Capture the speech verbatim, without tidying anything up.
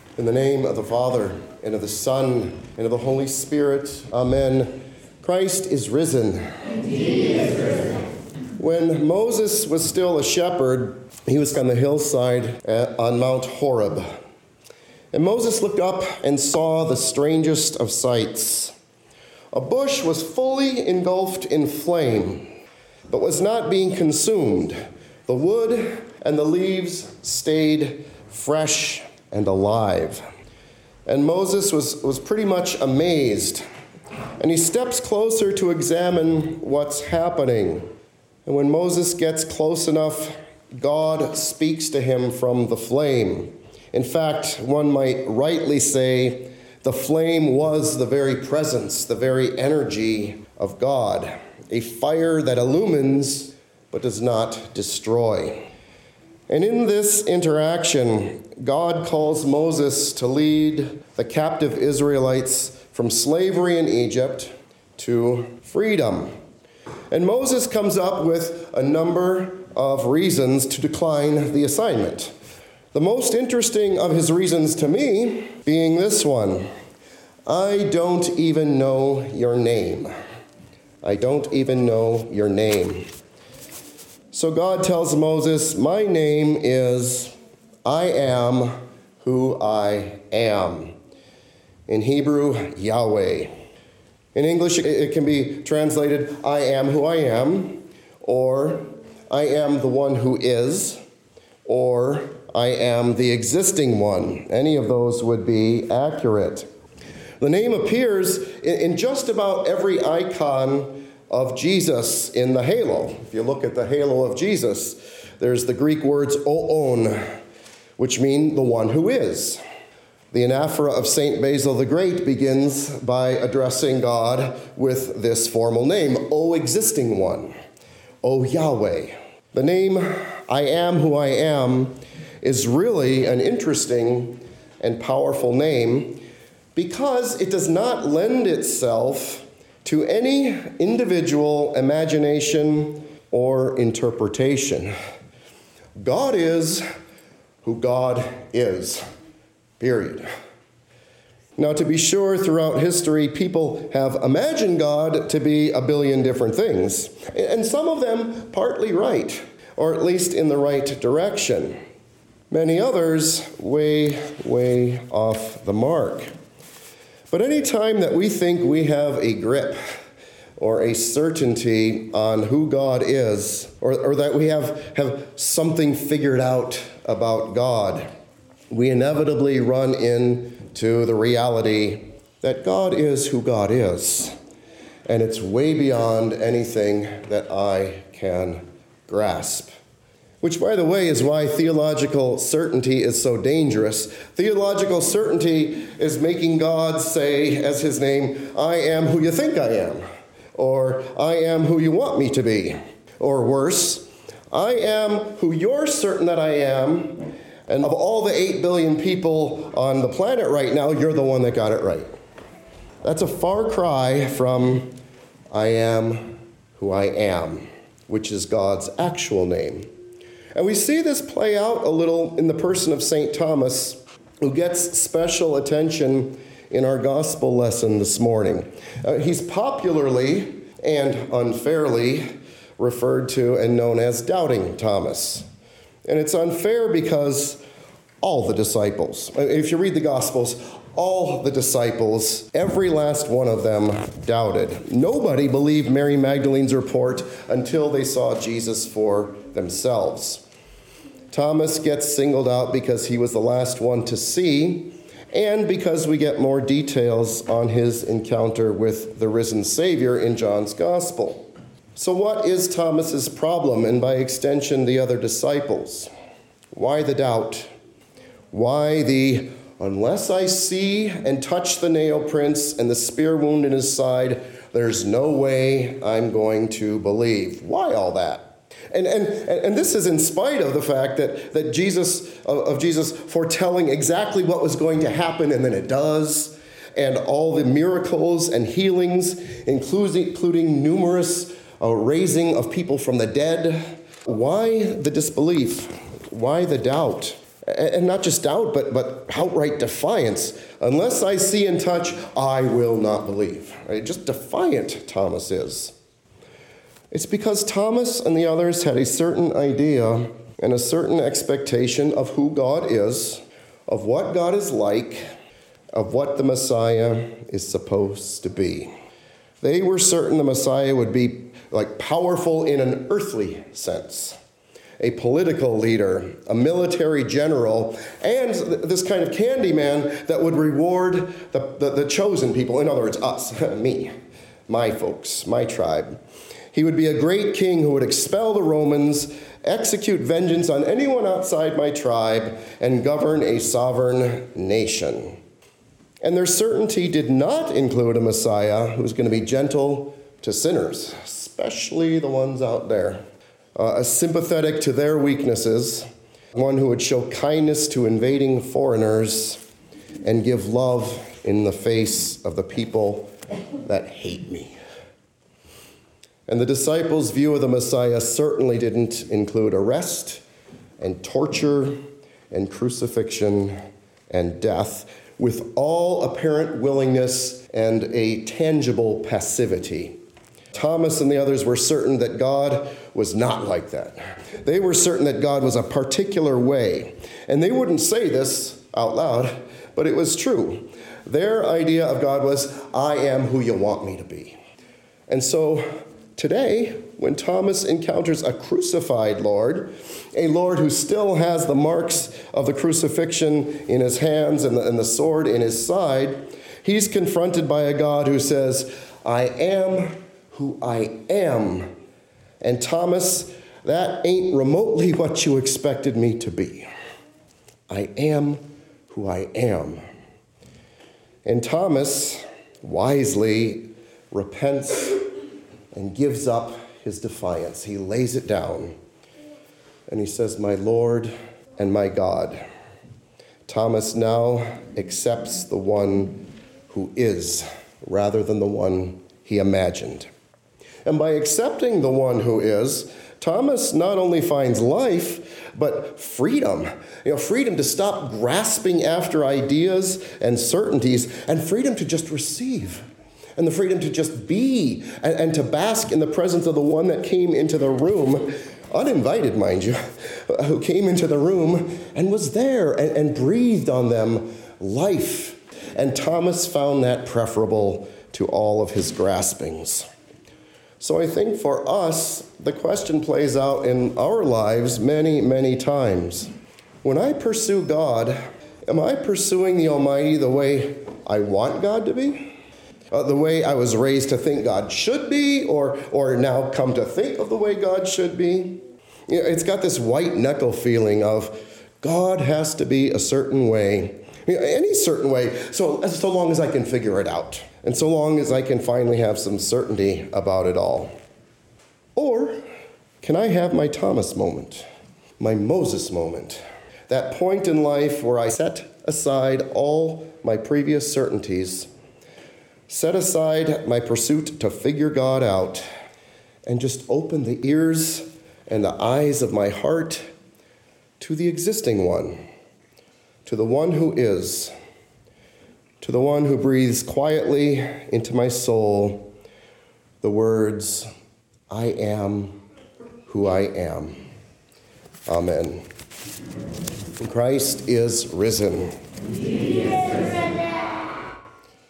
In the name of the Father, and of the Son, and of the Holy Spirit. Amen. Christ is risen. Indeed he is risen. When Moses was still a shepherd, he was on the hillside on Mount Horeb. And Moses looked up and saw the strangest of sights. A bush was fully engulfed in flame, but was not being consumed. The wood and the leaves stayed fresh and alive. And Moses was, was pretty much amazed. And he steps closer to examine what's happening. And when Moses gets close enough, God speaks to him from the flame. In fact, one might rightly say the flame was the very presence, the very energy of God, a fire that illumines but does not destroy. And in this interaction, God calls Moses to lead the captive Israelites from slavery in Egypt to freedom. And Moses comes up with a number of reasons to decline the assignment. The most interesting of his reasons to me being this one: I don't even know your name. I don't even know your name. So God tells Moses, my name is I am who I am. In Hebrew, Yahweh. In English, it can be translated, I am who I am, or I am the one who is, or I am the existing one. Any of those would be accurate. The name appears in just about every icon of Jesus in the halo. If you look at the halo of Jesus, there's the Greek words oon, which mean the one who is. The anaphora of Saint Basil the Great begins by addressing God with this formal name, O existing one, O Yahweh. The name I am who I am is really an interesting and powerful name because it does not lend itself to any individual imagination or interpretation. God is who God is, period. Now, to be sure, throughout history, people have imagined God to be a billion different things, and some of them partly right, or at least in the right direction. Many others way, way off the mark. But any time that we think we have a grip or a certainty on who God is, or, or that we have, have something figured out about God, we inevitably run into the reality that God is who God is. And it's way beyond anything that I can grasp. Which, by the way, is why theological certainty is so dangerous. Theological certainty is making God say, as his name, I am who you think I am, or I am who you want me to be, or worse, I am who you're certain that I am, and of all the eight billion people on the planet right now, you're the one that got it right. That's a far cry from I am who I am, which is God's actual name. And we see this play out a little in the person of Saint Thomas, who gets special attention in our gospel lesson this morning. Uh, he's popularly and unfairly referred to and known as Doubting Thomas. And it's unfair because all the disciples, if you read the Gospels, all the disciples, every last one of them doubted. Nobody believed Mary Magdalene's report until they saw Jesus for themselves. Thomas gets singled out because he was the last one to see, and because we get more details on his encounter with the risen Savior in John's Gospel. So what is Thomas's problem, and by extension the other disciples? Why the doubt? Why the, unless I see and touch the nail prints and the spear wound in his side, there's no way I'm going to believe? Why all that? And and and this is in spite of the fact that, that Jesus, of, of Jesus foretelling exactly what was going to happen, and then it does, and all the miracles and healings, including, including numerous uh, raising of people from the dead. Why the disbelief? Why the doubt? And not just doubt, but, but outright defiance. Unless I see and touch, I will not believe. Right? Just defiant Thomas is. It's because Thomas and the others had a certain idea and a certain expectation of who God is, of what God is like, of what the Messiah is supposed to be. They were certain the Messiah would be like powerful in an earthly sense, a political leader, a military general, and this kind of candy man that would reward the, the, the chosen people. In other words, us, me, my folks, my tribe. He would be a great king who would expel the Romans, execute vengeance on anyone outside my tribe, and govern a sovereign nation. And their certainty did not include a Messiah who was going to be gentle to sinners, especially the ones out there, uh, sympathetic to their weaknesses, one who would show kindness to invading foreigners and give love in the face of the people that hate me. And the disciples' view of the Messiah certainly didn't include arrest and torture and crucifixion and death, with all apparent willingness and a tangible passivity. Thomas and the others were certain that God was not like that. They were certain that God was a particular way. And they wouldn't say this out loud, but it was true. Their idea of God was, I am who you want me to be. And so today, when Thomas encounters a crucified Lord, a Lord who still has the marks of the crucifixion in his hands and the, and the sword in his side, he's confronted by a God who says, I am who I am. And Thomas, that ain't remotely what you expected me to be. I am who I am. And Thomas wisely repents and gives up his defiance. He lays it down. And he says, my Lord and my God. Thomas now accepts the one who is, rather than the one he imagined. And by accepting the one who is, Thomas not only finds life, but freedom. You know, freedom to stop grasping after ideas and certainties, and freedom to just receive. And the freedom to just be and, and to bask in the presence of the one that came into the room, uninvited, mind you, who came into the room and was there and, and breathed on them life. And Thomas found that preferable to all of his graspings. So I think for us, the question plays out in our lives many, many times. When I pursue God, am I pursuing the Almighty the way I want God to be? Uh, the way I was raised to think God should be, or or now come to think of the way God should be? You know, it's got this white knuckle feeling of God has to be a certain way, you know, any certain way, so, so long as I can figure it out, and so long as I can finally have some certainty about it all. Or can I have my Thomas moment, my Moses moment, that point in life where I set aside all my previous certainties, set aside my pursuit to figure God out, and just open the ears and the eyes of my heart to the existing one, to the one who is, to the one who breathes quietly into my soul the words, I am who I am. Amen. Christ is risen. He is